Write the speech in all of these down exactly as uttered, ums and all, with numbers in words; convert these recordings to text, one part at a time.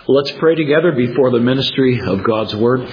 Let's pray together before the ministry of God's Word.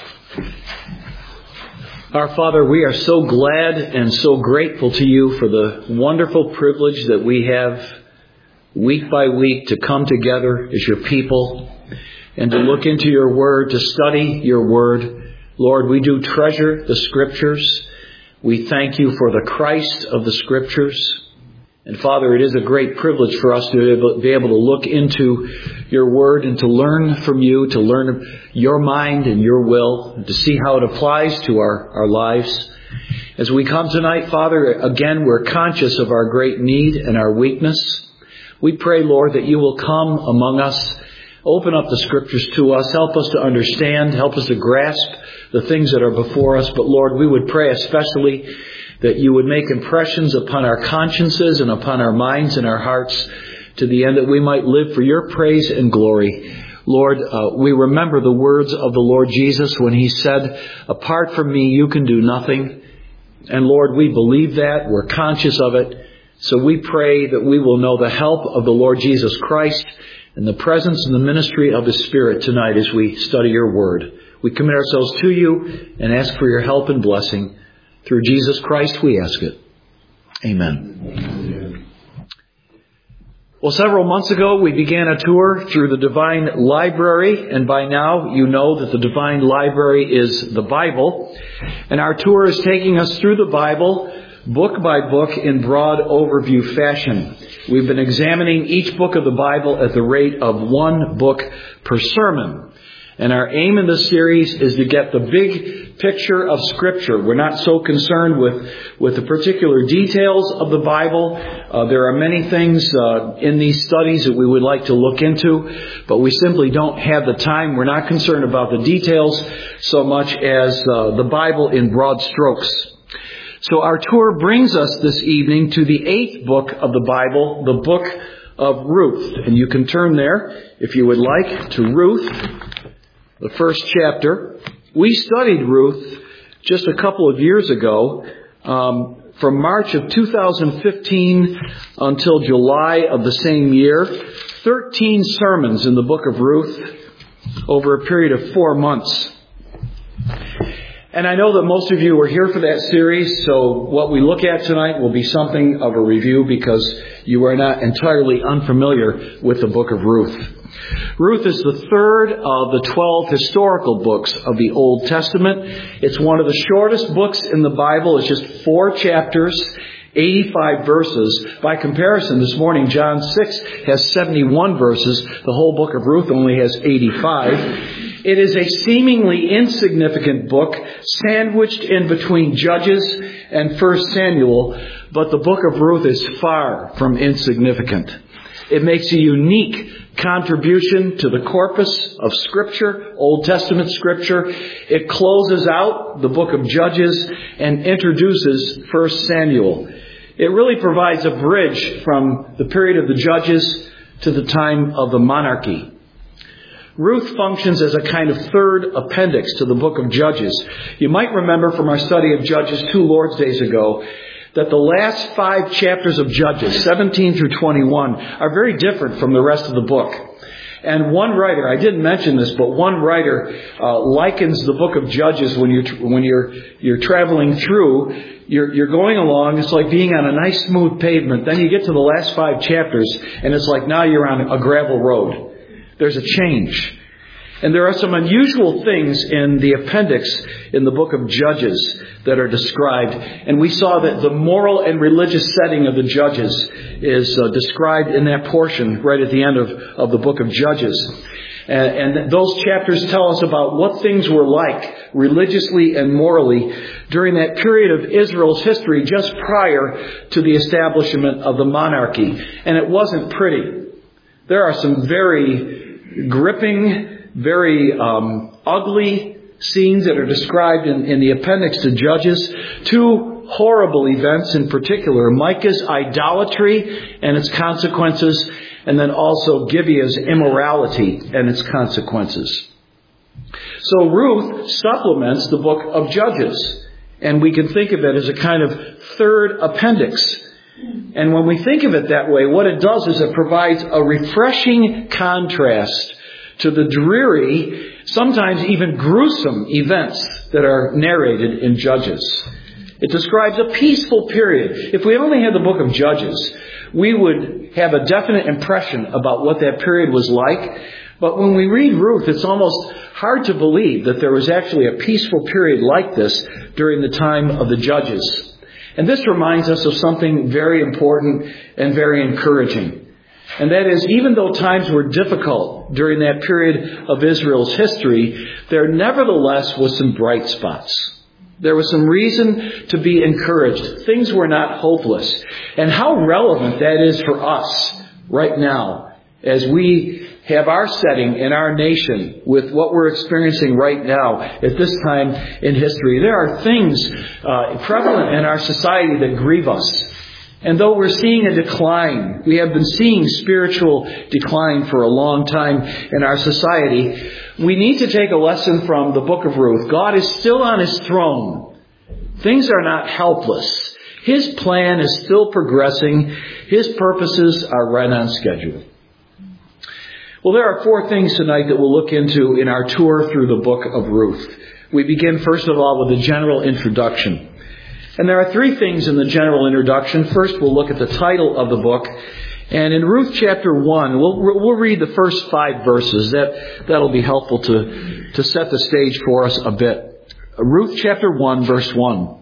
Our Father, we are so glad and so grateful to you for the wonderful privilege that we have week by week to come together as your people and to look into your Word, to study your Word. Lord, we do treasure the Scriptures. We thank you for the Christ of the Scriptures. And Father, it is a great privilege for us to be able to look into your Word and to learn from you, to learn your mind and your will, and to see how it applies to our, our lives. As we come tonight, Father, again, we're conscious of our great need and our weakness. We pray, Lord, that you will come among us, open up the Scriptures to us, help us to understand, help us to grasp the things that are before us. But Lord, we would pray especially that you would make impressions upon our consciences and upon our minds and our hearts to the end that we might live for your praise and glory. Lord, uh, we remember the words of the Lord Jesus when he said, apart from me, you can do nothing. And Lord, we believe that. We're conscious of it. So we pray that we will know the help of the Lord Jesus Christ and the presence and the ministry of His Spirit tonight as we study your word. We commit ourselves to you and ask for your help and blessing. Through Jesus Christ we ask it. Amen. Amen. Well, several months ago we began a tour through the Divine Library, and by now you know that the Divine Library is the Bible. And our tour is taking us through the Bible, book by book, in broad overview fashion. We've been examining each book of the Bible at the rate of one book per sermon. And our aim in this series is to get the big picture of Scripture. We're not so concerned with, with the particular details of the Bible. Uh, there are many things uh, in these studies that we would like to look into, but we simply don't have the time. We're not concerned about the details so much as uh, the Bible in broad strokes. So our tour brings us this evening to the eighth book of the Bible, the book of Ruth. And you can turn there, if you would like, to Ruth, the first chapter. We studied Ruth just a couple of years ago, um, from March of two thousand fifteen until July of the same year. thirteen sermons in the book of Ruth over a period of four months. And I know that most of you were here for that series, so what we look at tonight will be something of a review because you are not entirely unfamiliar with the book of Ruth. Ruth is the third of the twelve historical books of the Old Testament. It's one of the shortest books in the Bible. It's just four chapters, eighty-five verses. By comparison, this morning, John six has seventy-one verses. The whole book of Ruth only has eighty-five. It is a seemingly insignificant book, sandwiched in between Judges and First Samuel, but the book of Ruth is far from insignificant. It makes a unique contribution to the corpus of Scripture, Old Testament Scripture. It closes out the book of Judges and introduces First Samuel. It really provides a bridge from the period of the Judges to the time of the monarchy. Ruth functions as a kind of third appendix to the book of Judges. You might remember from our study of Judges two Lord's Days ago that the last five chapters of Judges, seventeen through twenty-one, are very different from the rest of the book. And one writer, I didn't mention this, but one writer uh, likens the book of Judges when you're when you're you're traveling through. You're you're going along. It's like being on a nice smooth pavement. Then you get to the last five chapters, and it's like now you're on a gravel road. There's a change. And there are some unusual things in the appendix in the book of Judges that are described. And we saw that the moral and religious setting of the Judges is uh, described in that portion right at the end of, of the book of Judges. And, and those chapters tell us about what things were like religiously and morally during that period of Israel's history just prior to the establishment of the monarchy. And it wasn't pretty. There are some very gripping, very um, ugly scenes that are described in, in the appendix to Judges. Two horrible events in particular: Micah's idolatry and its consequences, and then also Gibeah's immorality and its consequences. So Ruth supplements the book of Judges, and we can think of it as a kind of third appendix. And when we think of it that way, what it does is it provides a refreshing contrast to the dreary, sometimes even gruesome events that are narrated in Judges. It describes a peaceful period. If we only had the book of Judges, we would have a definite impression about what that period was like. But when we read Ruth, it's almost hard to believe that there was actually a peaceful period like this during the time of the Judges. And this reminds us of something very important and very encouraging. And that is, even though times were difficult during that period of Israel's history, there nevertheless was some bright spots. There was some reason to be encouraged. Things were not hopeless. And how relevant that is for us right now as we have our setting in our nation with what we're experiencing right now at this time in history. There are things uh, prevalent in our society that grieve us. And though we're seeing a decline, we have been seeing spiritual decline for a long time in our society, we need to take a lesson from the book of Ruth. God is still on His throne. Things are not helpless. His plan is still progressing. His purposes are right on schedule. Well, there are four things tonight that we'll look into in our tour through the book of Ruth. We begin, first of all, with a general introduction. And there are three things in the general introduction. First, we'll look at the title of the book. And in Ruth chapter one, we'll, we'll read the first five verses. That, that'll be helpful to, to set the stage for us a bit. Ruth chapter one, verse one.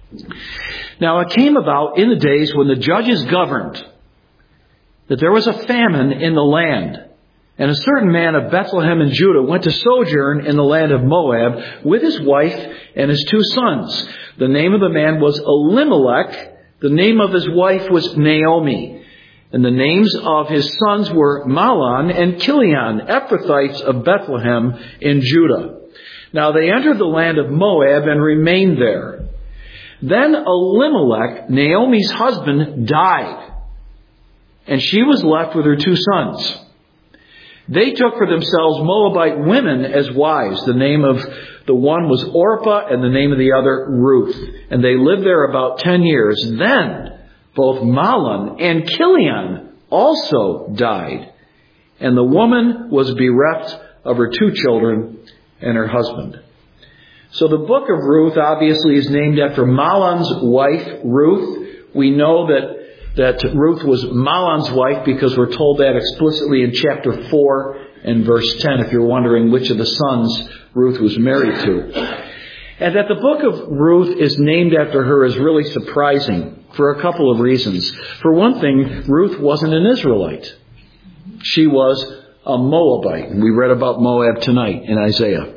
Now it came about in the days when the judges governed that there was a famine in the land. And a certain man of Bethlehem in Judah went to sojourn in the land of Moab with his wife and his two sons. The name of the man was Elimelech. The name of his wife was Naomi. And the names of his sons were Mahlon and Chilion, Ephrathites of Bethlehem in Judah. Now they entered the land of Moab and remained there. Then Elimelech, Naomi's husband, died, and she was left with her two sons. They took for themselves Moabite women as wives. The name of the one was Orpah and the name of the other Ruth. And they lived there about ten years. Then both Mahlon and Chilion also died. And the woman was bereft of her two children and her husband. So the book of Ruth obviously is named after Mahlon's wife, Ruth. We know that that Ruth was Mahlon's wife because we're told that explicitly in chapter four and verse ten, if you're wondering which of the sons Ruth was married to. And that the book of Ruth is named after her is really surprising for a couple of reasons. For one thing, Ruth wasn't an Israelite. She was a Moabite. And we read about Moab tonight in Isaiah.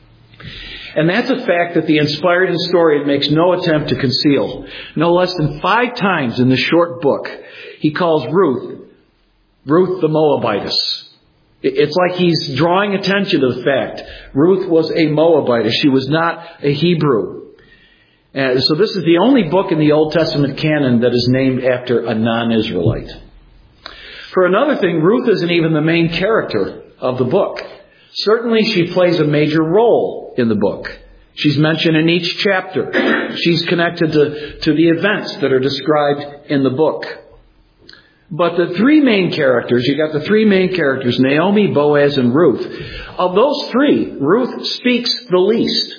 And that's a fact that the inspired historian makes no attempt to conceal. No less than five times in this short book, he calls Ruth, Ruth the Moabitess. It's like he's drawing attention to the fact Ruth was a Moabitess. She was not a Hebrew. And so this is the only book in the Old Testament canon that is named after a non-Israelite. For another thing, Ruth isn't even the main character of the book. Certainly she plays a major role in the book. She's mentioned in each chapter. She's connected to, to the events that are described in the book. But the three main characters, you got the three main characters, Naomi, Boaz, and Ruth. Of those three, Ruth speaks the least.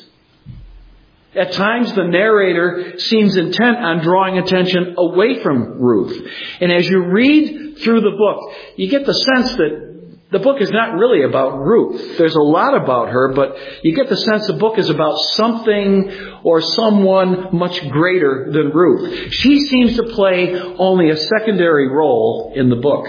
At times, the narrator seems intent on drawing attention away from Ruth. And as you read through the book, you get the sense that the book is not really about Ruth. There's a lot about her, but you get the sense the book is about something or someone much greater than Ruth. She seems to play only a secondary role in the book.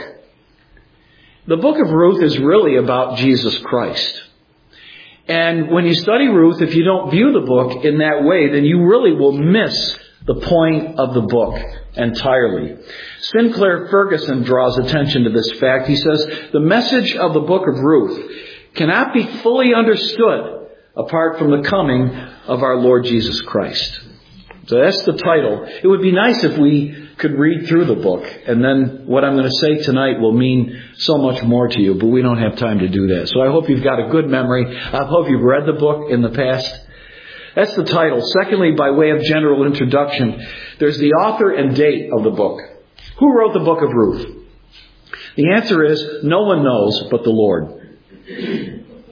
The book of Ruth is really about Jesus Christ. And when you study Ruth, if you don't view the book in that way, then you really will miss the point of the book entirely. Sinclair Ferguson draws attention to this fact. He says, the message of the book of Ruth cannot be fully understood apart from the coming of our Lord Jesus Christ. So that's the title. It would be nice if we could read through the book, and then what I'm going to say tonight will mean so much more to you, but we don't have time to do that. So I hope you've got a good memory. I hope you've read the book in the past. That's the title. Secondly, by way of general introduction, there's the author and date of the book. Who wrote the book of Ruth? The answer is no one knows but the Lord.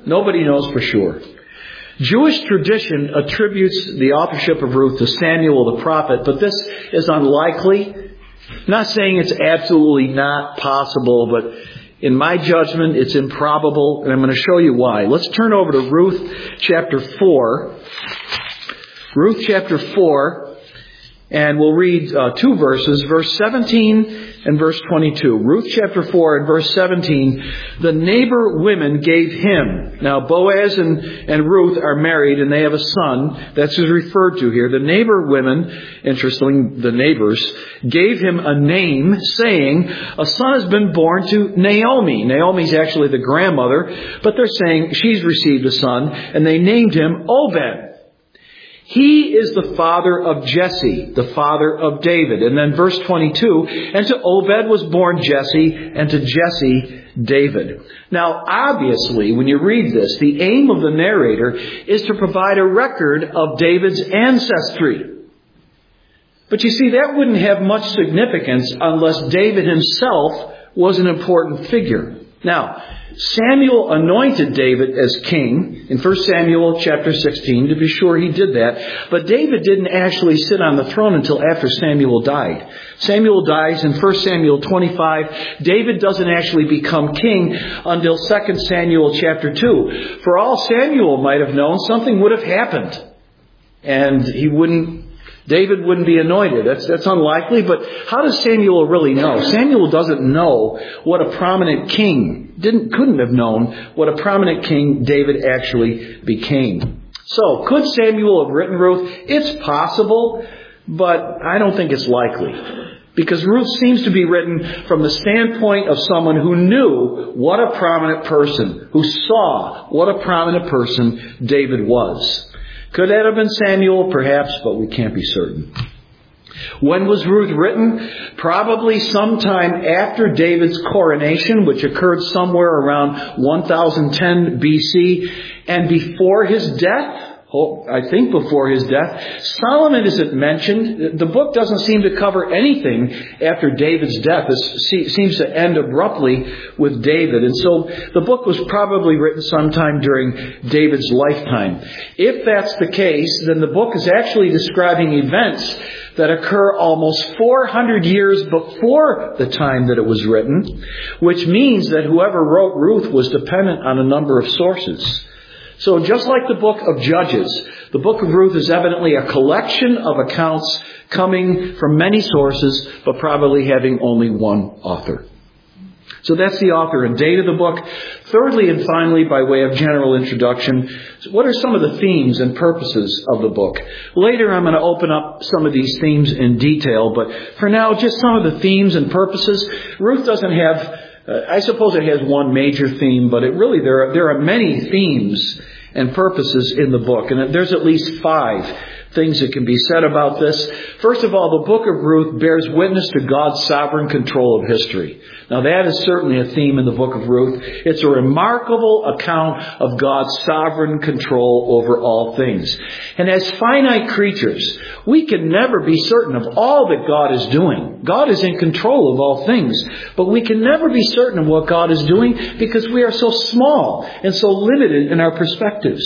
Nobody knows for sure. Jewish tradition attributes the authorship of Ruth to Samuel the prophet, but this is unlikely. I'm not saying it's absolutely not possible, but in my judgment, it's improbable, and I'm going to show you why. Let's turn over to Ruth chapter four. Ruth chapter four, and we'll read uh, two verses, verse seventeen and verse twenty-two. Ruth chapter four and verse seventeen, the neighbor women gave him. Now Boaz and, and Ruth are married and they have a son. That's who's referred to here. The neighbor women, interestingly, the neighbors, gave him a name saying, a son has been born to Naomi. Naomi's actually the grandmother, but they're saying she's received a son, and they named him Obed. He is the father of Jesse, the father of David. And then verse twenty-two, and to Obed was born Jesse, and to Jesse David. Now, obviously, when you read this, the aim of the narrator is to provide a record of David's ancestry. But you see, that wouldn't have much significance unless David himself was an important figure. Now, Samuel anointed David as king in First Samuel chapter sixteen. To be sure, he did that. But David didn't actually sit on the throne until after Samuel died. Samuel dies in First Samuel twenty-five. David doesn't actually become king until Second Samuel chapter two. For all Samuel might have known, something would have happened. And he wouldn't David wouldn't be anointed. That's that's unlikely, but how does Samuel really know? Samuel doesn't know what a prominent king, didn't couldn't have known what a prominent king David actually became. So, could Samuel have written Ruth? It's possible, but I don't think it's likely. Because Ruth seems to be written from the standpoint of someone who knew what a prominent person, who saw what a prominent person David was. Could that have been Samuel? Perhaps, but we can't be certain. When was Ruth written? Probably sometime after David's coronation, which occurred somewhere around one thousand ten B C, and before his death. Oh, I think before his death. Solomon isn't mentioned. The book doesn't seem to cover anything after David's death. It seems to end abruptly with David. And so the book was probably written sometime during David's lifetime. If that's the case, then the book is actually describing events that occur almost four hundred years before the time that it was written, which means that whoever wrote Ruth was dependent on a number of sources. So just like the book of Judges, the book of Ruth is evidently a collection of accounts coming from many sources, but probably having only one author. So that's the author and date of the book. Thirdly and finally, by way of general introduction, what are some of the themes and purposes of the book? Later I'm going to open up some of these themes in detail, but for now, just some of the themes and purposes. Ruth doesn't have... Uh, I suppose it has one major theme, but it really there are, there are many themes and purposes in the book. And there's at least five things that can be said about this. First of all, the book of Ruth bears witness to God's sovereign control of history. Now that is certainly a theme in the book of Ruth. It's a remarkable account of God's sovereign control over all things. And as finite creatures, we can never be certain of all that God is doing. God is in control of all things, but we can never be certain of what God is doing because we are so small and so limited in our perspectives.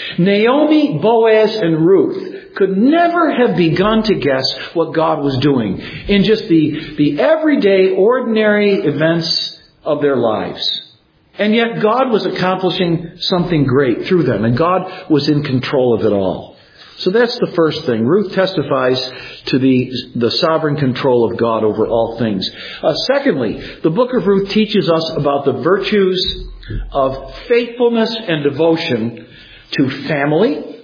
Naomi, Boaz, and Ruth could never have begun to guess what God was doing in just the, the everyday, ordinary events of their lives. And yet God was accomplishing something great through them, and God was in control of it all. So that's the first thing. Ruth testifies to the, the sovereign control of God over all things. Uh, secondly, the book of Ruth teaches us about the virtues of faithfulness and devotion to family,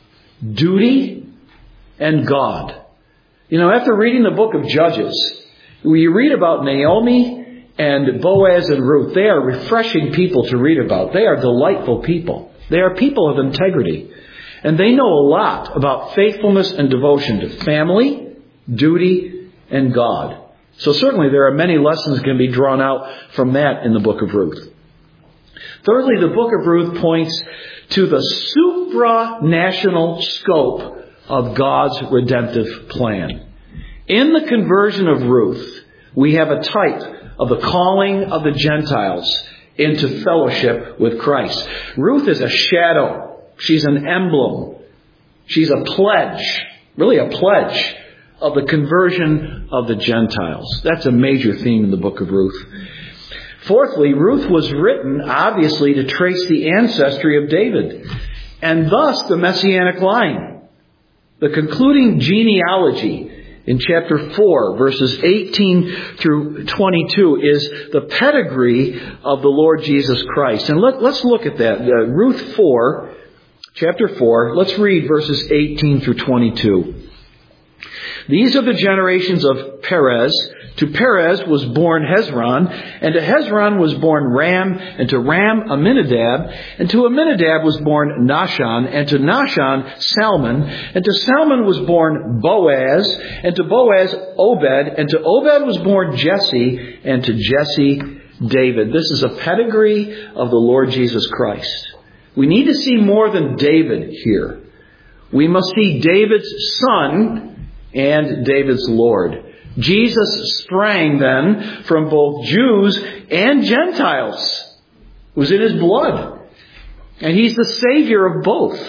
duty, and God. You know, after reading the book of Judges, when you read about Naomi and Boaz and Ruth, they are refreshing people to read about. They are delightful people. They are people of integrity. And they know a lot about faithfulness and devotion to family, duty, and God. So certainly there are many lessons that can be drawn out from that in the book of Ruth. Thirdly, the book of Ruth points to the supranational scope of God's redemptive plan. In the conversion of Ruth, we have a type of the calling of the Gentiles into fellowship with Christ. Ruth is a shadow. She's an emblem. She's a pledge, really a pledge of the conversion of the Gentiles. That's a major theme in the book of Ruth. Fourthly, Ruth was written, obviously, to trace the ancestry of David, and thus the Messianic line. The concluding genealogy in chapter four, verses eighteen through twenty-two, is the pedigree of the Lord Jesus Christ. And let, let's look at that. Uh, Ruth four, chapter four, let's read verses eighteen through twenty-two. These are the generations of Perez. To Perez was born Hezron, and to Hezron was born Ram, and to Ram Amminadab, and to Amminadab was born Nahshon, and to Nahshon Salmon, and to Salmon was born Boaz, and to Boaz Obed, and to Obed was born Jesse, and to Jesse David. This is a pedigree of the Lord Jesus Christ. We need to see more than David here. We must see David's son and David's Lord. Jesus sprang then from both Jews and Gentiles. It was in his blood. And he's the Savior of both.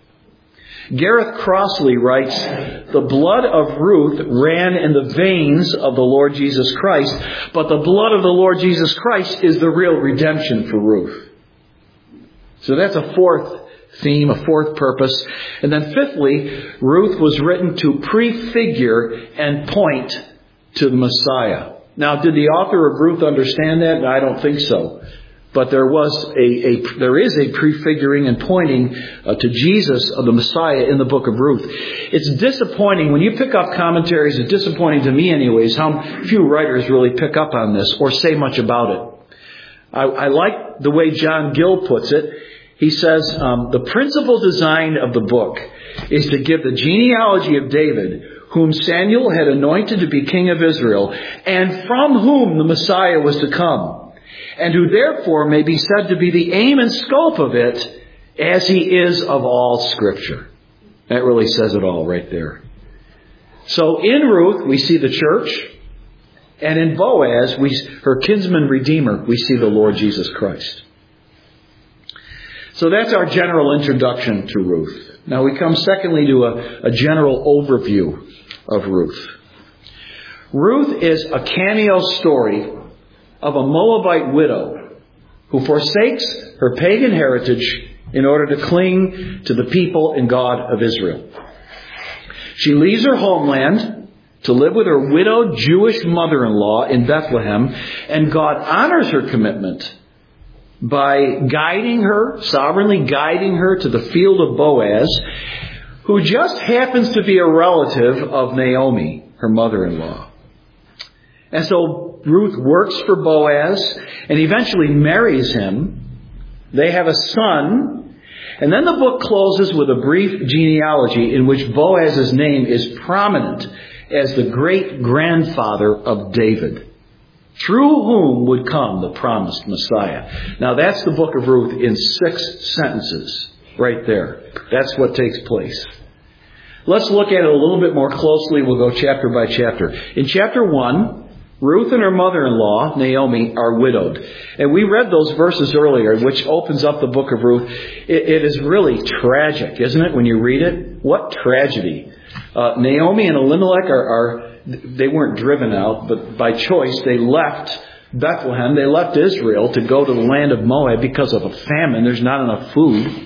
Gareth Crossley writes, the blood of Ruth ran in the veins of the Lord Jesus Christ, but the blood of the Lord Jesus Christ is the real redemption for Ruth. So that's a fourth theme, a fourth purpose. And then fifthly, Ruth was written to prefigure and point to the Messiah. Now, did the author of Ruth understand that? I don't think so. But there was a, a there is a prefiguring and pointing uh, to Jesus of the Messiah in the book of Ruth. It's disappointing when you pick up commentaries. It's disappointing to me, anyways, how few writers really pick up on this or say much about it. I, I like the way John Gill puts it. He says um, the principal design of the book is to give the genealogy of David, whom Samuel had anointed to be king of Israel, and from whom the Messiah was to come, and who therefore may be said to be the aim and scope of it, as he is of all Scripture. That really says it all right there. So in Ruth, we see the church, and in Boaz, we, her kinsman redeemer, we see the Lord Jesus Christ. So that's our general introduction to Ruth. Now we come secondly to a, a general overview of Ruth. Ruth is a cameo story of a Moabite widow who forsakes her pagan heritage in order to cling to the people and God of Israel. She leaves her homeland to live with her widowed Jewish mother-in-law in Bethlehem, and God honors her commitment by guiding her, sovereignly guiding her to the field of Boaz, who just happens to be a relative of Naomi, her mother-in-law. And so Ruth works for Boaz and eventually marries him. They have a son. And then the book closes with a brief genealogy in which Boaz's name is prominent as the great-grandfather of David, through whom would come the promised Messiah. Now that's the book of Ruth in six sentences right there. That's what takes place. Let's look at it a little bit more closely. We'll go chapter by chapter. In chapter one, Ruth and her mother-in-law, Naomi, are widowed. And we read those verses earlier, which opens up the book of Ruth. It, it is really tragic, isn't it, when you read it? What tragedy. Uh, Naomi and Elimelech are, are, they weren't driven out, but by choice they left Bethlehem. They left Israel to go to the land of Moab because of a famine. There's not enough food.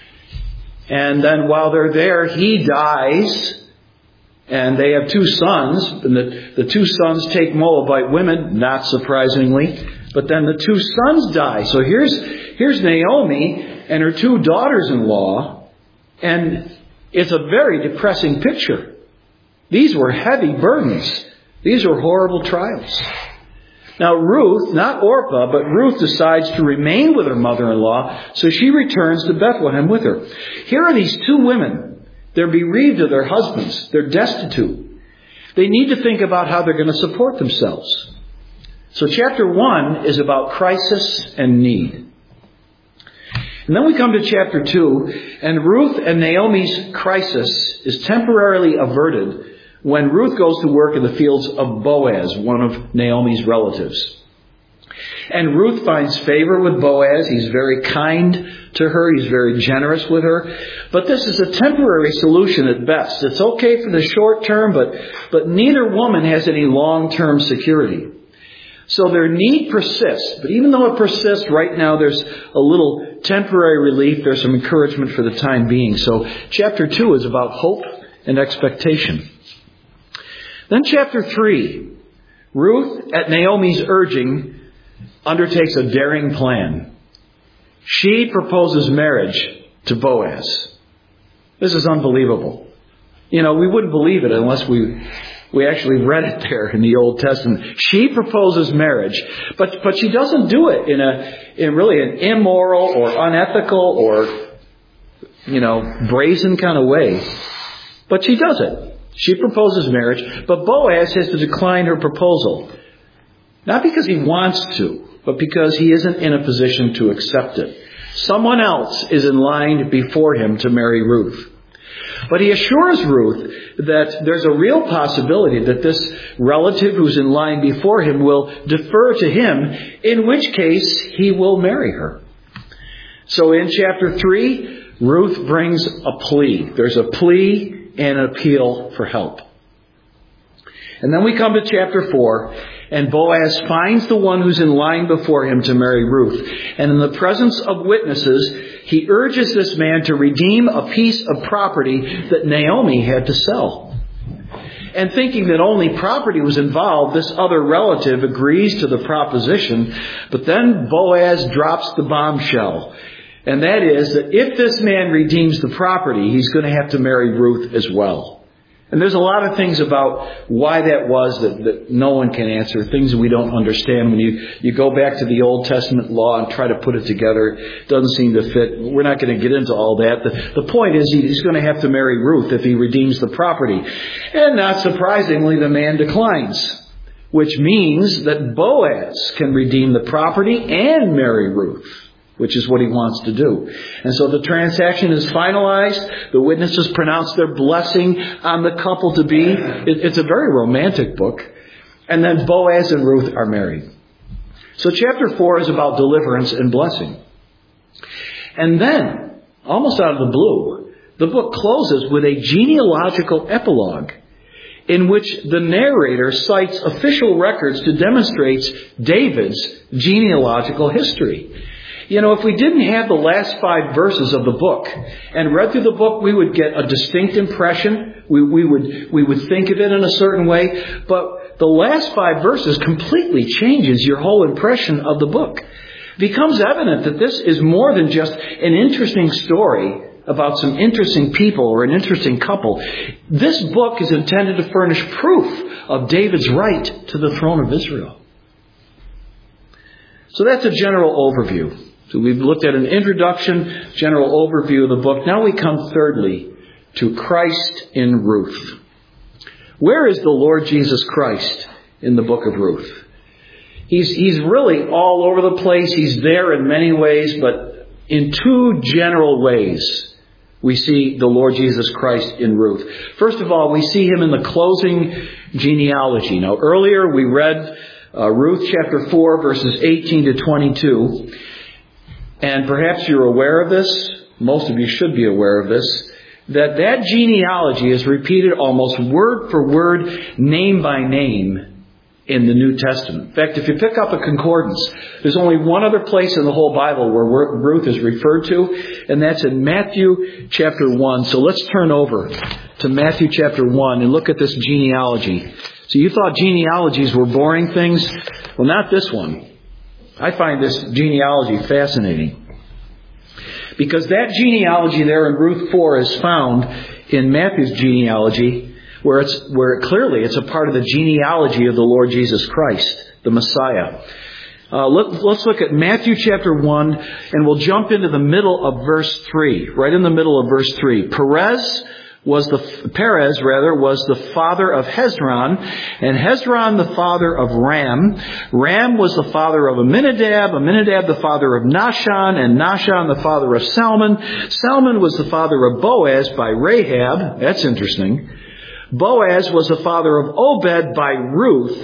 And then while they're there, he dies. And they have two sons, and the, the two sons take Moabite women, not surprisingly. But then the two sons die. So here's, here's Naomi and her two daughters-in-law, and it's a very depressing picture. These were heavy burdens. These were horrible trials. Now Ruth, not Orpah, but Ruth decides to remain with her mother-in-law, so she returns to Bethlehem with her. Here are these two women. They're bereaved of their husbands. They're destitute. They need to think about how they're going to support themselves. So chapter one is about crisis and need. And then we come to chapter two, and Ruth and Naomi's crisis is temporarily averted when Ruth goes to work in the fields of Boaz, one of Naomi's relatives. And Ruth finds favor with Boaz. He's very kind to her. He's very generous with her. But this is a temporary solution at best. It's okay for the short term, but, but neither woman has any long-term security. So their need persists. But even though it persists, right now there's a little temporary relief. There's some encouragement for the time being. So chapter two is about hope and expectation. Then chapter three, Ruth, at Naomi's urging, undertakes a daring plan. She proposes marriage to Boaz. This is unbelievable. You know, we wouldn't believe it unless we we actually read it there in the Old Testament. She proposes marriage, but but she doesn't do it in a in really an immoral or unethical or, you know, brazen kind of way. But she does it. She proposes marriage, but Boaz has to decline her proposal. Not because he wants to, but because he isn't in a position to accept it. Someone else is in line before him to marry Ruth. But he assures Ruth that there's a real possibility that this relative who's in line before him will defer to him, in which case he will marry her. So in chapter three, Ruth brings a plea. There's a plea and an appeal for help. And then we come to chapter four, and Boaz finds the one who's in line before him to marry Ruth. And in the presence of witnesses, he urges this man to redeem a piece of property that Naomi had to sell. And thinking that only property was involved, this other relative agrees to the proposition. But then Boaz drops the bombshell. And that is that if this man redeems the property, he's going to have to marry Ruth as well. And there's a lot of things about why that was that, that no one can answer, things that we don't understand. When you, you go back to the Old Testament law and try to put it together, it doesn't seem to fit. We're not going to get into all that. The, the point is he's going to have to marry Ruth if he redeems the property. And not surprisingly, the man declines, which means that Boaz can redeem the property and marry Ruth, which is what he wants to do. And so the transaction is finalized. The witnesses pronounce their blessing on the couple to be. It's a very romantic book. And then Boaz and Ruth are married. So chapter four is about deliverance and blessing. And then, almost out of the blue, the book closes with a genealogical epilogue in which the narrator cites official records to demonstrate David's genealogical history. You know, if we didn't have the last five verses of the book and read through the book, we would get a distinct impression. We, we would we would think of it in a certain way. But the last five verses completely changes your whole impression of the book. It becomes evident that this is more than just an interesting story about some interesting people or an interesting couple. This book is intended to furnish proof of David's right to the throne of Israel. So that's a general overview. So we've looked at an introduction, general overview of the book. Now we come thirdly to Christ in Ruth. Where is the Lord Jesus Christ in the book of Ruth? He's, he's really all over the place. He's there in many ways, but in two general ways we see the Lord Jesus Christ in Ruth. First of all, we see him in the closing genealogy. Now earlier we read uh, Ruth chapter four verses eighteen to twenty-two. And perhaps you're aware of this, most of you should be aware of this, that that genealogy is repeated almost word for word, name by name in the New Testament. In fact, if you pick up a concordance, there's only one other place in the whole Bible where Ruth is referred to, and that's in Matthew chapter one. So let's turn over to Matthew chapter one and look at this genealogy. So you thought genealogies were boring things? Well, not this one. I find this genealogy fascinating. Because that genealogy there in Ruth four is found in Matthew's genealogy, where it's where clearly it's a part of the genealogy of the Lord Jesus Christ, the Messiah. Uh, let, let's look at Matthew chapter one, and we'll jump into the middle of verse three. Right in the middle of verse three. Perez was the Perez rather was the father of Hezron, and Hezron the father of Ram. Ram was the father of Amminadab, Amminadab the father of Nahshon, and Nahshon the father of Salmon. Salmon was the father of Boaz by Rahab. That's interesting. Boaz was the father of Obed by Ruth,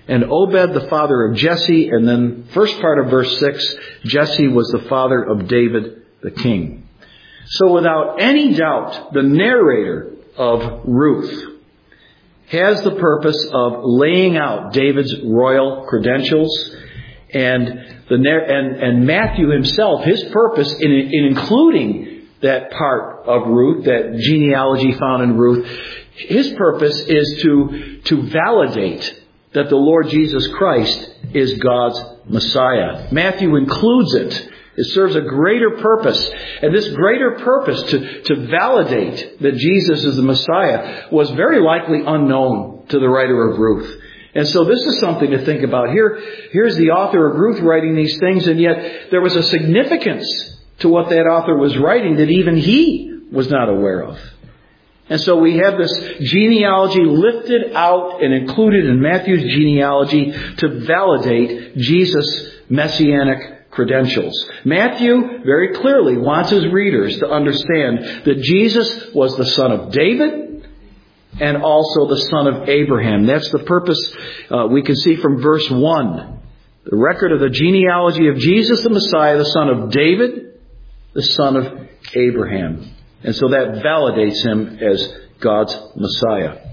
and Obed the father of Jesse, and then first part of verse six, Jesse was the father of David the king. So without any doubt, the narrator of Ruth has the purpose of laying out David's royal credentials, and the and, and Matthew himself, his purpose in, in including that part of Ruth, that genealogy found in Ruth, his purpose is to, to validate that the Lord Jesus Christ is God's Messiah. Matthew includes it. It serves a greater purpose. And this greater purpose to, to validate that Jesus is the Messiah was very likely unknown to the writer of Ruth. And so this is something to think about. Here, here's the author of Ruth writing these things, and yet there was a significance to what that author was writing that even he was not aware of. And so we have this genealogy lifted out and included in Matthew's genealogy to validate Jesus' messianic credentials. Matthew very clearly wants his readers to understand that Jesus was the son of David and also the son of Abraham. That's the purpose uh, we can see from verse one. The record of the genealogy of Jesus the Messiah, the son of David, the son of Abraham. And so that validates him as God's Messiah.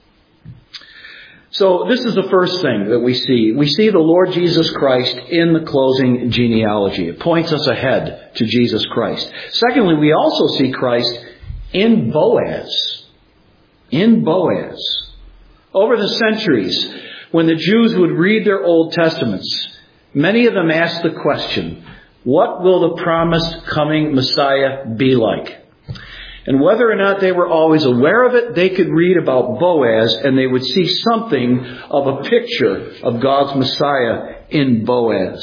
So this is the first thing that we see. We see the Lord Jesus Christ in the closing genealogy. It points us ahead to Jesus Christ. Secondly, we also see Christ in Boaz. In Boaz. Over the centuries, when the Jews would read their Old Testaments, many of them asked the question, what will the promised coming Messiah be like? And whether or not they were always aware of it, they could read about Boaz and they would see something of a picture of God's Messiah in Boaz.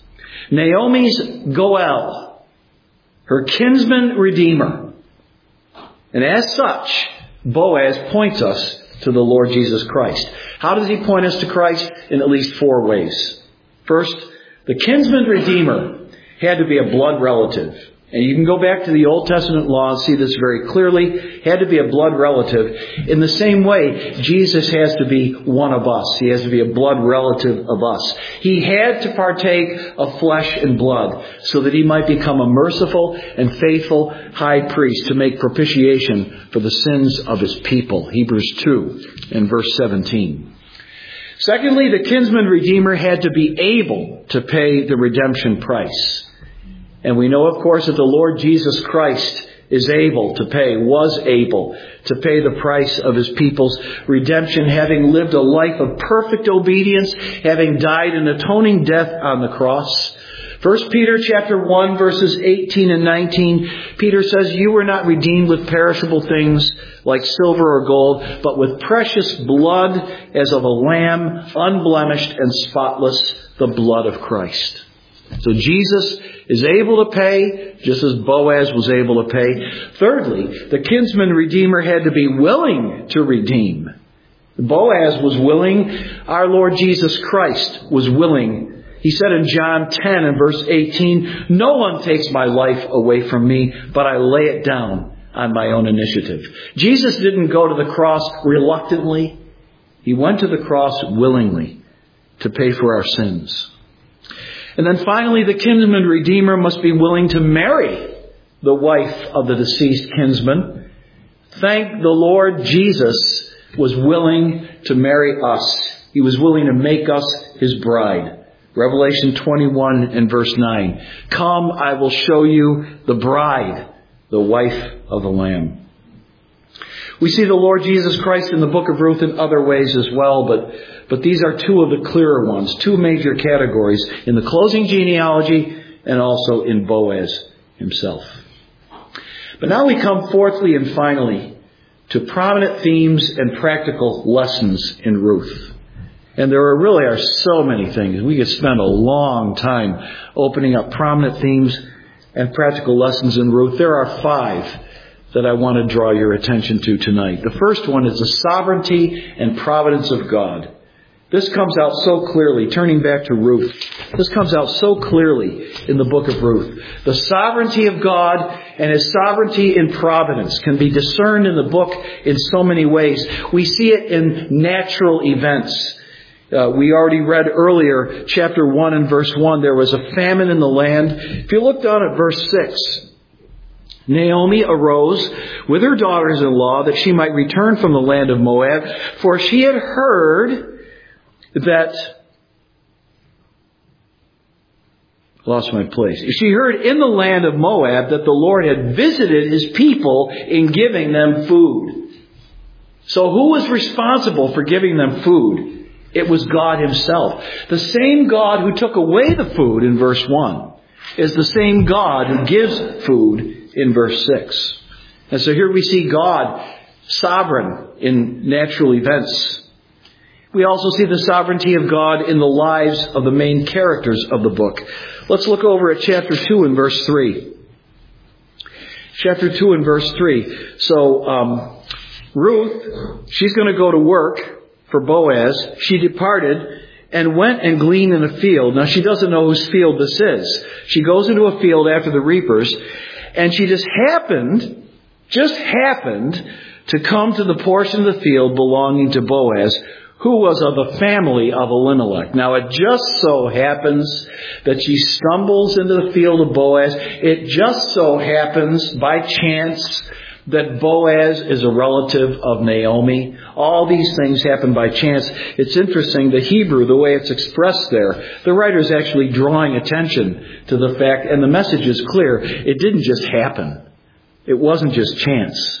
Naomi's Goel, her kinsman redeemer. And as such, Boaz points us to the Lord Jesus Christ. How does he point us to Christ? In at least four ways. First, the kinsman redeemer had to be a blood relative. And you can go back to the Old Testament law and see this very clearly. Had to be a blood relative. In the same way, Jesus has to be one of us. He has to be a blood relative of us. He had to partake of flesh and blood so that he might become a merciful and faithful high priest to make propitiation for the sins of his people. Hebrews two and verse seventeen. Secondly, the kinsman redeemer had to be able to pay the redemption price. And we know, of course, that the Lord Jesus Christ is able to pay, was able to pay the price of his people's redemption, having lived a life of perfect obedience, having died an atoning death on the cross. First Peter chapter one, verses eighteen and nineteen, Peter says, you were not redeemed with perishable things like silver or gold, but with precious blood as of a lamb, unblemished and spotless, the blood of Christ. So Jesus is able to pay, just as Boaz was able to pay. Thirdly, the kinsman redeemer had to be willing to redeem. Boaz was willing. Our Lord Jesus Christ was willing. He said in John ten and verse eighteen, no one takes my life away from me, but I lay it down on my own initiative. Jesus didn't go to the cross reluctantly. He went to the cross willingly to pay for our sins. And then finally, the kinsman redeemer must be willing to marry the wife of the deceased kinsman. Thank the Lord, Jesus was willing to marry us. He was willing to make us his bride. Revelation twenty-one and verse nine. Come, I will show you the bride, the wife of the Lamb. We see the Lord Jesus Christ in the book of Ruth in other ways as well, but, but these are two of the clearer ones, two major categories, in the closing genealogy and also in Boaz himself. But now we come fourthly and finally to prominent themes and practical lessons in Ruth. And there are really are so many things. We could spend a long time opening up prominent themes and practical lessons in Ruth. There are five that I want to draw your attention to tonight. The first one is the sovereignty and providence of God. This comes out so clearly, turning back to Ruth. This comes out so clearly in the book of Ruth. The sovereignty of God and his sovereignty in providence can be discerned in the book in so many ways. We see it in natural events. Uh, we already read earlier, chapter one and verse one, there was a famine in the land. If you look down at verse six, Naomi arose with her daughters-in-law that she might return from the land of Moab, for she had heard that... Lost my place. She heard in the land of Moab that the Lord had visited His people in giving them food. So who was responsible for giving them food? It was God Himself. The same God who took away the food in verse one is the same God who gives food in verse six. And so here we see God sovereign in natural events. We also see the sovereignty of God in the lives of the main characters of the book. Let's look over at chapter two and verse three. Chapter two and verse three. So, um, Ruth, she's going to go to work for Boaz. She departed and went and gleaned in a field. Now, she doesn't know whose field this is. She goes into a field after the reapers, and she just happened, just happened to come to the portion of the field belonging to Boaz, who was of the family of Elimelech. Now, it just so happens that she stumbles into the field of Boaz. It just so happens, by chance, that Boaz is a relative of Naomi. All these things happen by chance. It's interesting, the Hebrew, the way it's expressed there, the writer is actually drawing attention to the fact, and the message is clear, it didn't just happen. It wasn't just chance.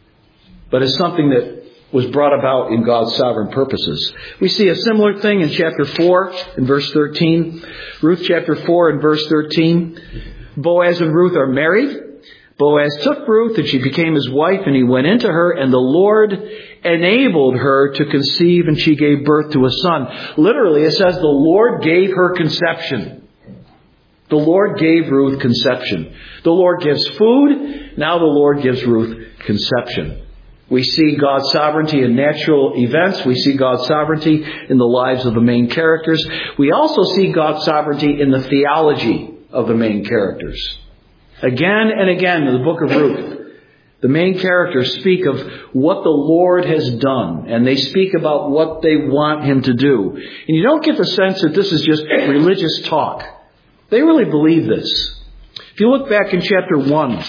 But it's something that was brought about in God's sovereign purposes. We see a similar thing in chapter four, in verse thirteen. Ruth chapter four and verse thirteen. Boaz and Ruth are married. Boaz took Ruth and she became his wife, and he went into her, and the Lord enabled her to conceive, and she gave birth to a son. Literally, it says the Lord gave her conception. The Lord gave Ruth conception. The Lord gives food. Now the Lord gives Ruth conception. We see God's sovereignty in natural events. We see God's sovereignty in the lives of the main characters. We also see God's sovereignty in the theology of the main characters. Again and again in the book of Ruth, the main characters speak of what the Lord has done, and they speak about what they want Him to do. And you don't get the sense that this is just religious talk. They really believe this. If you look back in chapter one,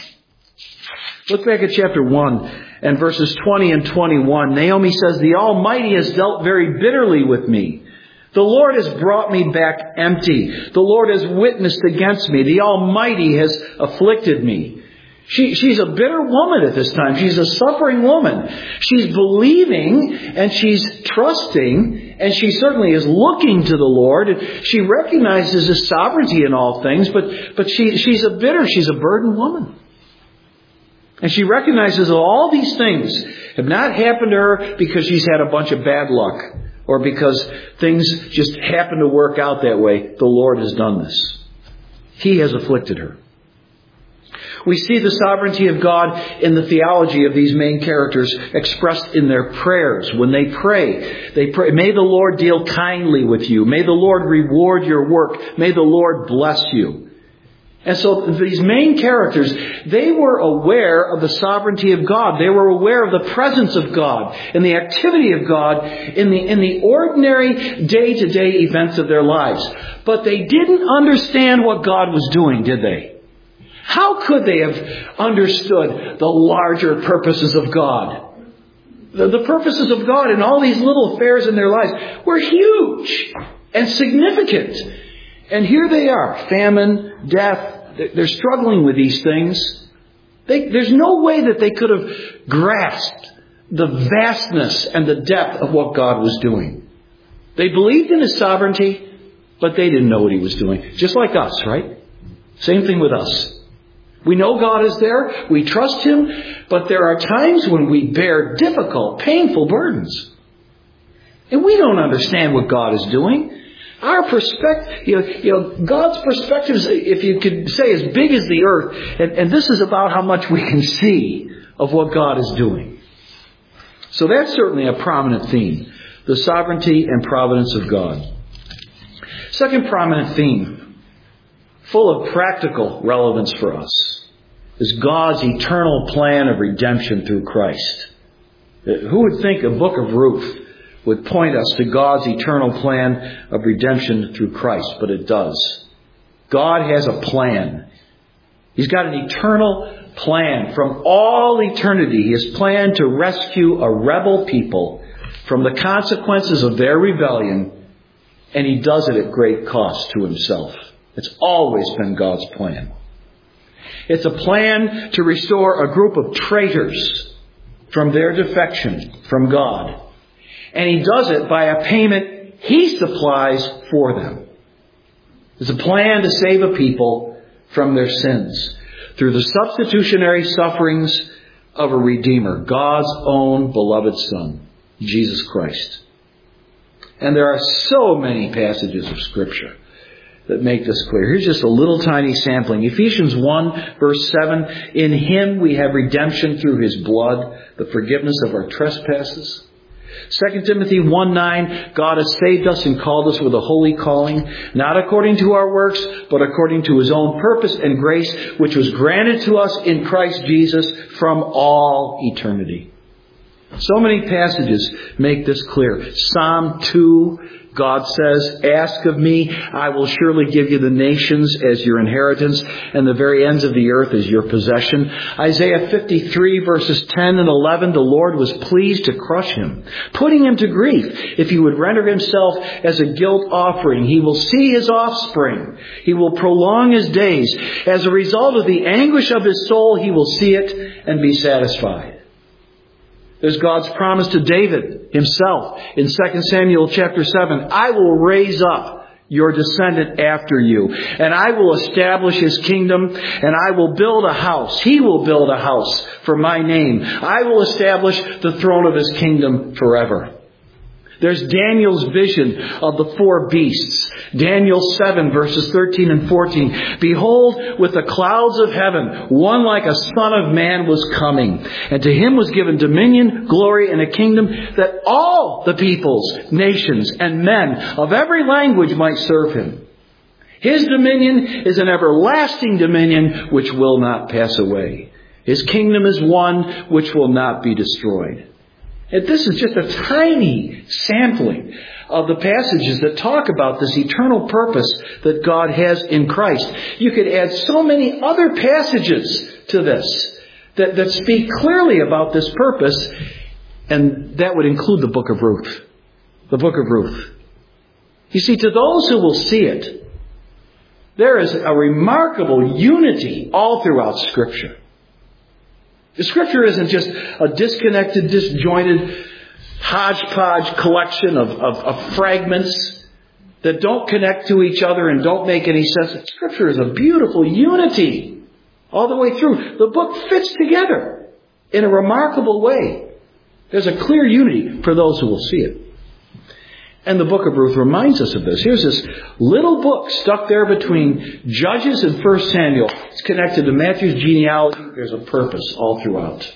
look back at chapter one and verses twenty and twenty-one, Naomi says, "The Almighty has dealt very bitterly with me. The Lord has brought me back empty. The Lord has witnessed against me. The Almighty has afflicted me." She, she's a bitter woman at this time. She's a suffering woman. She's believing and she's trusting, and she certainly is looking to the Lord. She recognizes His sovereignty in all things, but, but she, she's a bitter, she's a burdened woman. And she recognizes that all these things have not happened to her because she's had a bunch of bad luck, or because things just happen to work out that way. The Lord has done this. He has afflicted her. We see the sovereignty of God in the theology of these main characters expressed in their prayers. When they pray, they pray, "May the Lord deal kindly with you. May the Lord reward your work. May the Lord bless you." And so these main characters, they were aware of the sovereignty of God. They were aware of the presence of God and the activity of God in the, in the ordinary day-to-day events of their lives. But they didn't understand what God was doing, did they? How could they have understood the larger purposes of God? The, the purposes of God in all these little affairs in their lives were huge and significant. And here they are, famine, death. They're struggling with these things. They, there's no way that they could have grasped the vastness and the depth of what God was doing. They believed in His sovereignty, but they didn't know what He was doing. Just like us, right? Same thing with us. We know God is there. We trust Him. But there are times when we bear difficult, painful burdens. And we don't understand what God is doing. Our perspective, you know, you know, God's perspective is, if you could say, as big as the earth. And, and this is about how much we can see of what God is doing. So that's certainly a prominent theme. The sovereignty and providence of God. Second prominent theme, full of practical relevance for us, is God's eternal plan of redemption through Christ. Who would think a book of Ruth would point us to God's eternal plan of redemption through Christ, but it does. God has a plan. He's got an eternal plan. From all eternity, He has planned to rescue a rebel people from the consequences of their rebellion, and He does it at great cost to Himself. It's always been God's plan. It's a plan to restore a group of traitors from their defection from God. And He does it by a payment He supplies for them. It's a plan to save a people from their sins through the substitutionary sufferings of a Redeemer, God's own beloved Son, Jesus Christ. And there are so many passages of Scripture that make this clear. Here's just a little tiny sampling. Ephesians one, verse seven, in Him we have redemption through His blood, the forgiveness of our trespasses. Second Timothy one nine, God has saved us and called us with a holy calling, not according to our works, but according to His own purpose and grace, which was granted to us in Christ Jesus from all eternity. So many passages make this clear. Psalm two, God says, ask of me, I will surely give you the nations as your inheritance and the very ends of the earth as your possession. Isaiah fifty-three verses ten and eleven, the Lord was pleased to crush him, putting him to grief. If he would render himself as a guilt offering, he will see his offspring. He will prolong his days. As a result of the anguish of his soul, he will see it and be satisfied. There's God's promise to David himself in Second Samuel chapter seven. I will raise up your descendant after you, and I will establish his kingdom, and I will build a house. He will build a house for my name. I will establish the throne of his kingdom forever. There's Daniel's vision of the four beasts. Daniel seven verses thirteen and fourteen. Behold, with the clouds of heaven, one like a son of man was coming. And to him was given dominion, glory, and a kingdom that all the peoples, nations, and men of every language might serve him. His dominion is an everlasting dominion which will not pass away. His kingdom is one which will not be destroyed. And this is just a tiny sampling of the passages that talk about this eternal purpose that God has in Christ. You could add so many other passages to this that, that speak clearly about this purpose, and that would include the book of Ruth. The book of Ruth. You see, to those who will see it, there is a remarkable unity all throughout Scripture. The Scripture isn't just a disconnected, disjointed, hodgepodge collection of, of, of fragments that don't connect to each other and don't make any sense. Scripture is a beautiful unity all the way through. The book fits together in a remarkable way. There's a clear unity for those who will see it. And the book of Ruth reminds us of this. Here's this little book stuck there between Judges and First Samuel. It's connected to Matthew's genealogy. There's a purpose all throughout.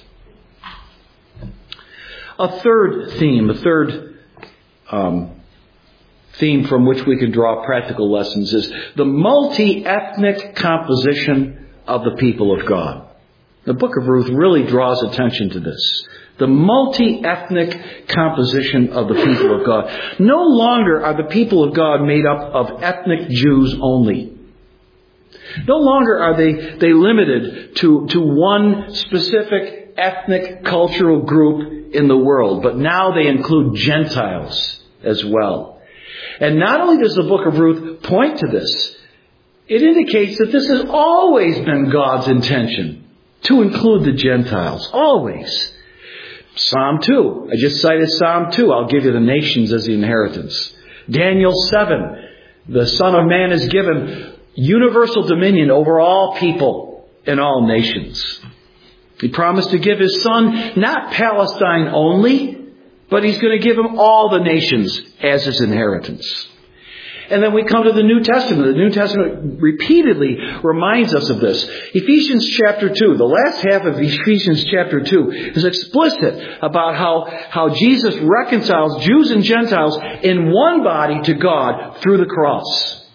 A third theme, a third um, theme from which we can draw practical lessons is the multi-ethnic composition of the people of God. The book of Ruth really draws attention to this. The multi-ethnic composition of the people of God. No longer are the people of God made up of ethnic Jews only. No longer are they, they limited to, to one specific ethnic cultural group in the world, but now they include Gentiles as well. And not only does the book of Ruth point to this, it indicates that this has always been God's intention to include the Gentiles. Always. Psalm two. I just cited Psalm two. I'll give you the nations as the inheritance. Daniel seven. The Son of Man is given universal dominion over all people and all nations. He promised to give His Son not Palestine only, but He's going to give Him all the nations as His inheritance. And then we come to the New Testament. The New Testament repeatedly reminds us of this. Ephesians chapter two, the last half of Ephesians chapter two, is explicit about how, how Jesus reconciles Jews and Gentiles in one body to God through the cross.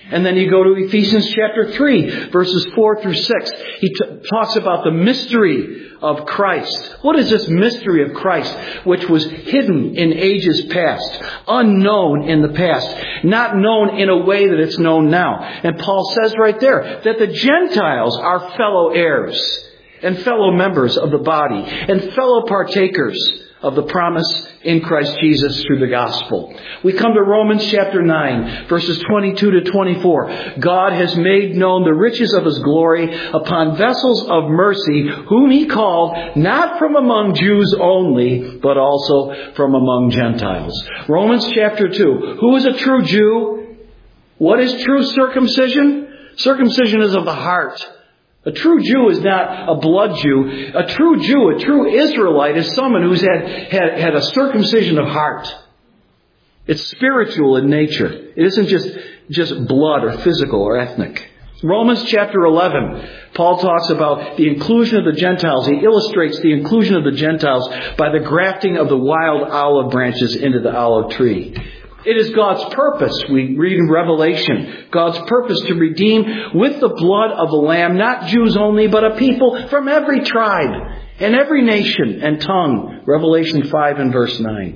And then you go to Ephesians chapter three, verses four through six. He t- talks about the mystery of Christ. What is this mystery of Christ, which was hidden in ages past, unknown in the past, not known in a way that it's known now? And Paul says right there that the Gentiles are fellow heirs and fellow members of the body and fellow partakers of the promise in Christ Jesus through the gospel. We come to Romans chapter nine, verses twenty-two to twenty-four. God has made known the riches of His glory upon vessels of mercy, whom He called not from among Jews only, but also from among Gentiles. Romans chapter two. Who is a true Jew? What is true circumcision? Circumcision is of the heart. A true Jew is not a blood Jew. A true Jew, a true Israelite, is someone who's had, had, had a circumcision of heart. It's spiritual in nature. It isn't just, just blood or physical or ethnic. Romans chapter eleven, Paul talks about the inclusion of the Gentiles. He illustrates the inclusion of the Gentiles by the grafting of the wild olive branches into the olive tree. It is God's purpose, we read in Revelation, God's purpose to redeem with the blood of the Lamb, not Jews only, but a people from every tribe and every nation and tongue. Revelation five and verse nine.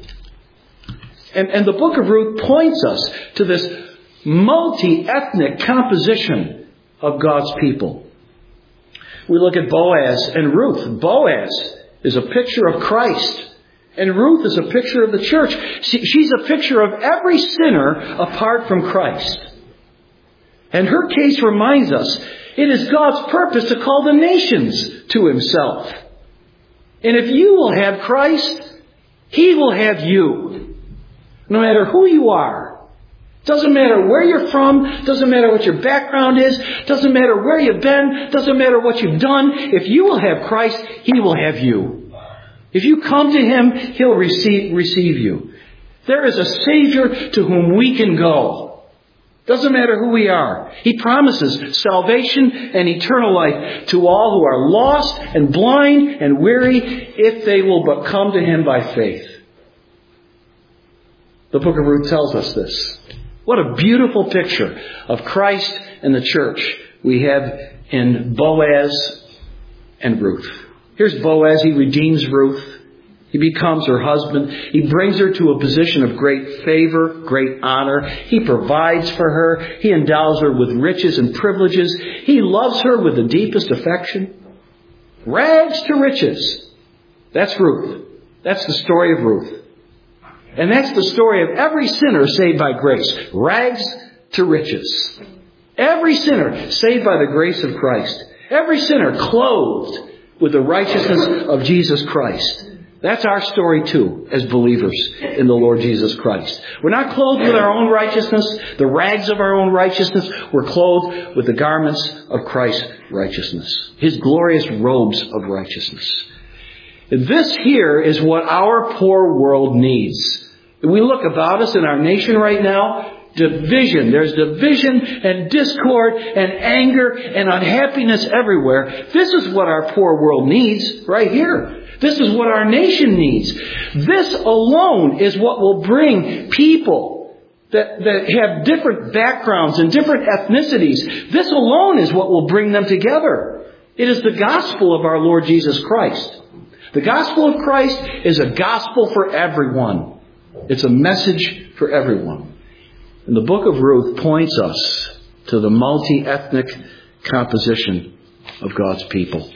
And, and the book of Ruth points us to this multi-ethnic composition of God's people. We look at Boaz and Ruth. Boaz is a picture of Christ. And Ruth is a picture of the church. She's a picture of every sinner apart from Christ. And her case reminds us it is God's purpose to call the nations to Himself. And if you will have Christ, He will have you. No matter who you are. Doesn't matter where you're from. Doesn't matter what your background is. Doesn't matter where you've been. Doesn't matter what you've done. If you will have Christ, He will have you. If you come to Him, He'll receive, receive you. There is a Savior to whom we can go. Doesn't matter who we are. He promises salvation and eternal life to all who are lost and blind and weary if they will but come to Him by faith. The book of Ruth tells us this. What a beautiful picture of Christ and the church we have in Boaz and Ruth. Here's Boaz. He redeems Ruth. He becomes her husband. He brings her to a position of great favor, great honor. He provides for her. He endows her with riches and privileges. He loves her with the deepest affection. Rags to riches. That's Ruth. That's the story of Ruth. And that's the story of every sinner saved by grace. Rags to riches. Every sinner saved by the grace of Christ. Every sinner clothed with the righteousness of Jesus Christ. That's our story too, as believers in the Lord Jesus Christ. We're not clothed with our own righteousness, the rags of our own righteousness. We're clothed with the garments of Christ's righteousness. His glorious robes of righteousness. This here is what our poor world needs. We look about us in our nation right now. Division. There's division and discord and anger and unhappiness everywhere. This is what our poor world needs right here. This is what our nation needs. This alone is what will bring people that, that have different backgrounds and different ethnicities. This alone is what will bring them together. It is the gospel of our Lord Jesus Christ. The gospel of Christ is a gospel for everyone. It's a message for everyone. And the book of Ruth points us to the multi-ethnic composition of God's people.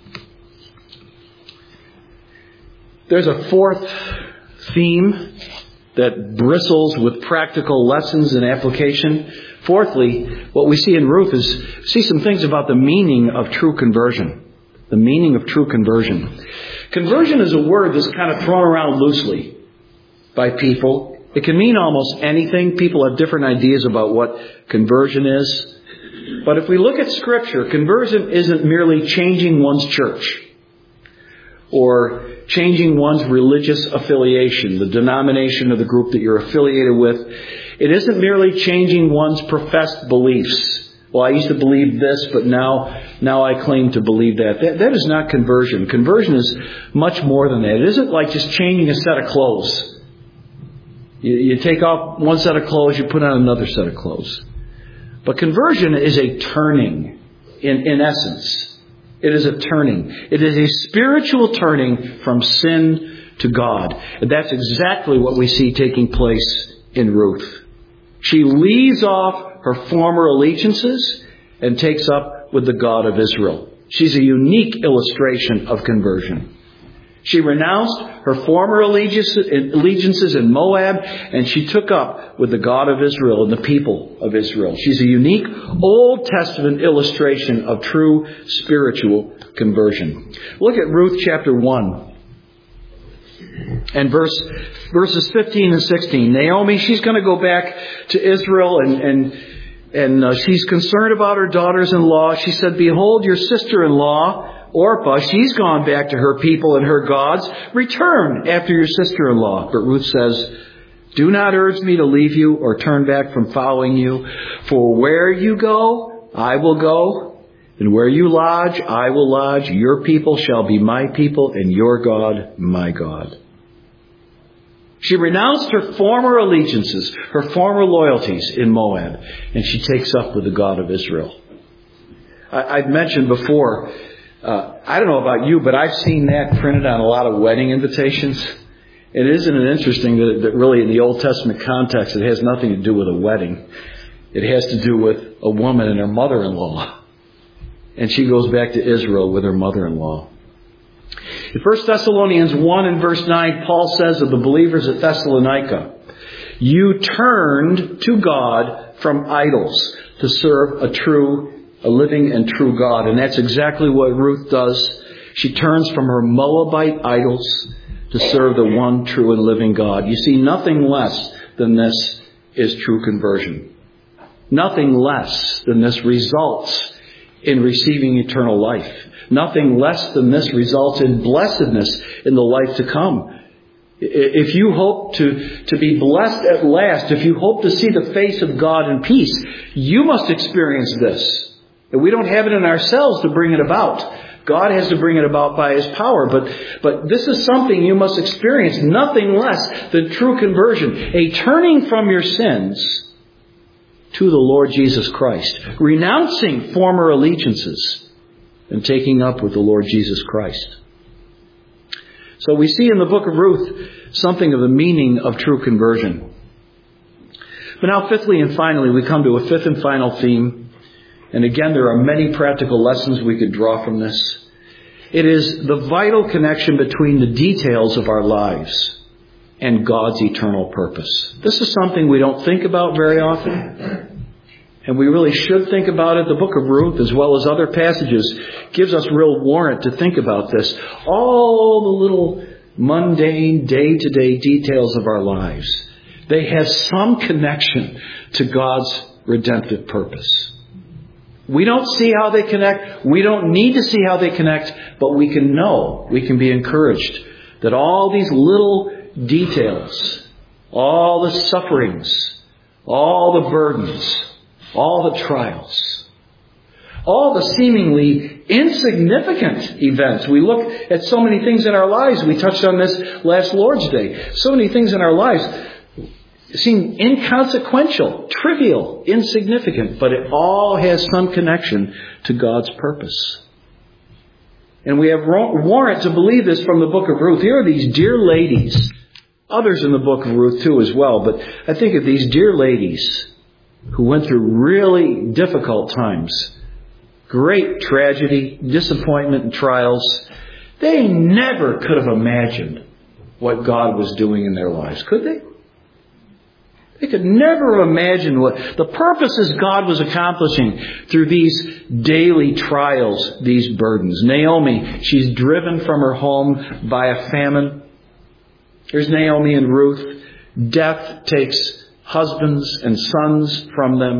There's a fourth theme that bristles with practical lessons and application. Fourthly, what we see in Ruth is see some things about the meaning of true conversion. The meaning of true conversion. Conversion is a word that's kind of thrown around loosely by people. It can mean almost anything. People have different ideas about what conversion is. But if we look at Scripture, conversion isn't merely changing one's church or changing one's religious affiliation, the denomination or the group that you're affiliated with. It isn't merely changing one's professed beliefs. Well, I used to believe this, but now, now I claim to believe that. that. That is not conversion. Conversion is much more than that. It isn't like just changing a set of clothes. You, you take off one set of clothes, you put on another set of clothes. But conversion is a turning, in, in essence. It is a turning. It is a spiritual turning from sin to God. And that's exactly what we see taking place in Ruth. She leaves off her former allegiances and takes up with the God of Israel. She's a unique illustration of conversion. She renounced her former allegiances in Moab, and she took up with the God of Israel and the people of Israel. She's a unique Old Testament illustration of true spiritual conversion. Look at Ruth chapter one and verse verses fifteen and sixteen. Naomi, she's going to go back to Israel, and and and uh, she's concerned about her daughters-in-law. She said, "Behold, your sister-in-law Orpah, she's gone back to her people and her gods. Return after your sister-in-law." But Ruth says, "Do not urge me to leave you or turn back from following you. For where you go, I will go. And where you lodge, I will lodge. Your people shall be my people, and your God, my God." She renounced her former allegiances, her former loyalties in Moab, and she takes up with the God of Israel. I, I've mentioned before, Uh, I don't know about you, but I've seen that printed on a lot of wedding invitations. And isn't it interesting that, that really in the Old Testament context, it has nothing to do with a wedding. It has to do with a woman and her mother-in-law. And she goes back to Israel with her mother-in-law. In First Thessalonians one and verse nine, Paul says of the believers at Thessalonica, "You turned to God from idols to serve a true A living and true God." And that's exactly what Ruth does. She turns from her Moabite idols to serve the one true and living God. You see, nothing less than this is true conversion. Nothing less than this results in receiving eternal life. Nothing less than this results in blessedness in the life to come. If you hope to, to be blessed at last, if you hope to see the face of God in peace, you must experience this. And we don't have it in ourselves to bring it about. God has to bring it about by His power. But, but this is something you must experience, nothing less than true conversion. A turning from your sins to the Lord Jesus Christ. Renouncing former allegiances and taking up with the Lord Jesus Christ. So we see in the book of Ruth something of the meaning of true conversion. But now fifthly and finally, we come to a fifth and final theme. And again, there are many practical lessons we could draw from this. It is the vital connection between the details of our lives and God's eternal purpose. This is something we don't think about very often. And we really should think about it. The book of Ruth, as well as other passages, gives us real warrant to think about this. All the little mundane, day-to-day details of our lives, they have some connection to God's redemptive purpose. We don't see how they connect. We don't need to see how they connect, but we can know, we can be encouraged that all these little details, all the sufferings, all the burdens, all the trials, all the seemingly insignificant events. We look at so many things in our lives. We touched on this last Lord's Day. So many things in our lives seem inconsequential, trivial, insignificant, but it all has some connection to God's purpose. And we have warrant to believe this from the book of Ruth. Here are these dear ladies, others in the book of Ruth too as well, but I think of these dear ladies who went through really difficult times, great tragedy, disappointment, and trials. They never could have imagined what God was doing in their lives, could they? They could never imagine what the purposes God was accomplishing through these daily trials, these burdens. Naomi, she's driven from her home by a famine. Here's Naomi and Ruth. Death takes husbands and sons from them.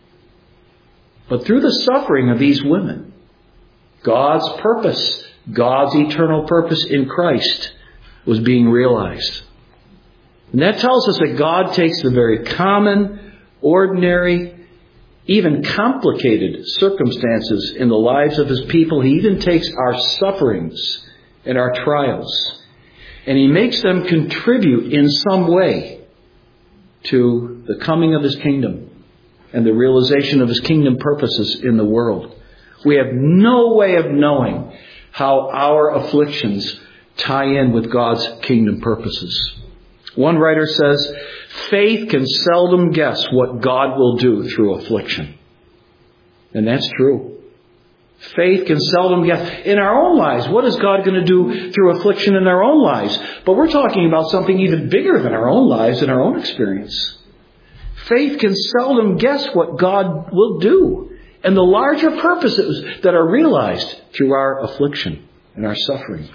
But through the suffering of these women, God's purpose, God's eternal purpose in Christ was being realized. And that tells us that God takes the very common, ordinary, even complicated circumstances in the lives of His people. He even takes our sufferings and our trials, and He makes them contribute in some way to the coming of His kingdom, and the realization of His kingdom purposes in the world. We have no way of knowing how our afflictions tie in with God's kingdom purposes. One writer says, faith can seldom guess what God will do through affliction. And that's true. Faith can seldom guess in our own lives. What is God going to do through affliction in our own lives? But we're talking about something even bigger than our own lives and our own experience. Faith can seldom guess what God will do and the larger purposes that are realized through our affliction and our suffering.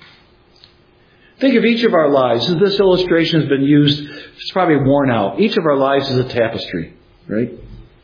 Think of each of our lives. This illustration has been used. It's probably worn out. Each of our lives is a tapestry, right?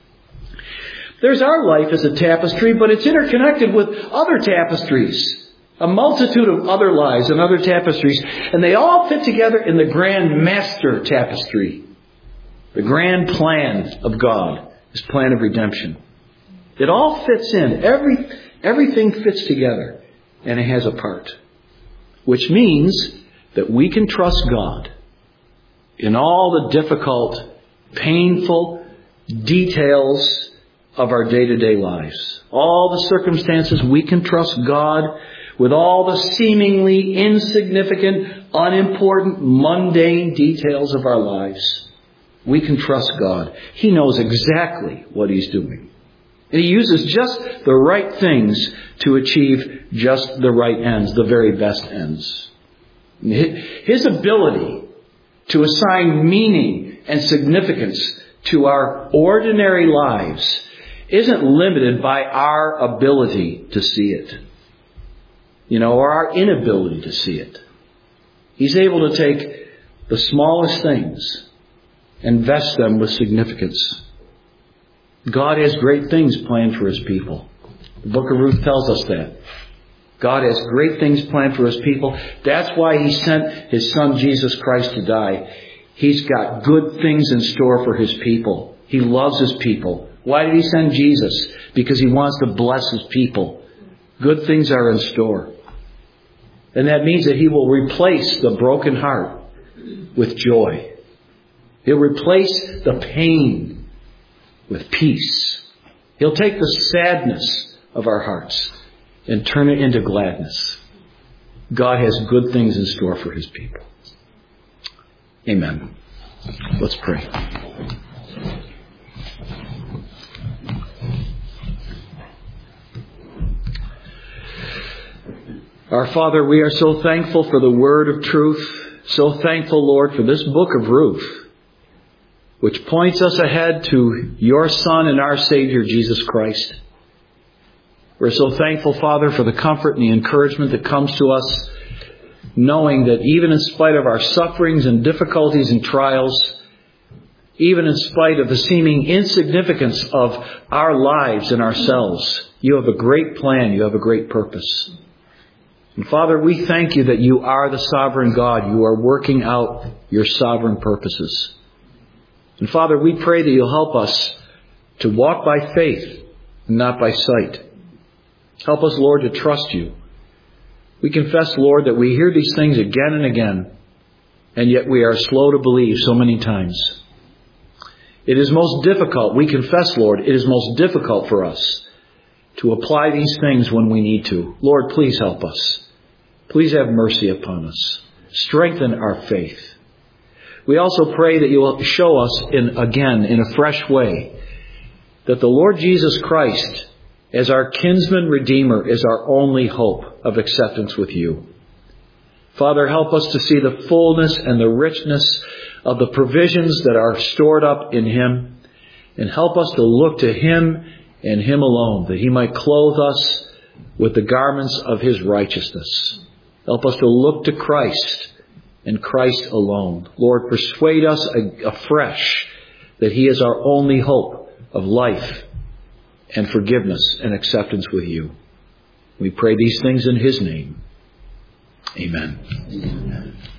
There's our life as a tapestry, but it's interconnected with other tapestries. A multitude of other lives and other tapestries. And they all fit together in the grand master tapestry. The grand plan of God. His plan of redemption. It all fits in. Every, everything fits together. And it has a part. Which means that we can trust God in all the difficult, painful details of our day-to-day lives. All the circumstances, we can trust God with all the seemingly insignificant, unimportant, mundane details of our lives. We can trust God. He knows exactly what He's doing. And He uses just the right things to achieve just the right ends, the very best ends. His ability to assign meaning and significance to our ordinary lives isn't limited by our ability to see it. You know, or our inability to see it. He's able to take the smallest things and vest them with significance. God has great things planned for His people. The book of Ruth tells us that. God has great things planned for His people. That's why He sent His Son Jesus Christ to die. He's got good things in store for His people. He loves His people. Why did He send Jesus? Because He wants to bless His people. Good things are in store. And that means that He will replace the broken heart with joy. He'll replace the pain with peace. He'll take the sadness of our hearts and turn it into gladness. God has good things in store for His people. Amen. Let's pray. Our Father, we are so thankful for the word of truth. So thankful, Lord, for this book of Ruth, which points us ahead to Your Son and our Savior, Jesus Christ. We're so thankful, Father, for the comfort and the encouragement that comes to us, knowing that even in spite of our sufferings and difficulties and trials, even in spite of the seeming insignificance of our lives and ourselves, You have a great plan. You have a great purpose. And Father, we thank You that You are the sovereign God. You are working out Your sovereign purposes. And Father, we pray that You'll help us to walk by faith and not by sight. Help us, Lord, to trust You. We confess, Lord, that we hear these things again and again, and yet we are slow to believe so many times. It is most difficult, we confess, Lord, it is most difficult for us to apply these things when we need to. Lord, please help us. Please have mercy upon us. Strengthen our faith. We also pray that You will show us, in again, in a fresh way, that the Lord Jesus Christ, as our kinsman redeemer, is our only hope of acceptance with You. Father, help us to see the fullness and the richness of the provisions that are stored up in Him, and help us to look to Him and Him alone, that He might clothe us with the garments of His righteousness. Help us to look to Christ and Christ alone. Lord, persuade us afresh that He is our only hope of life and forgiveness and acceptance with You. We pray these things in His name. Amen. Amen.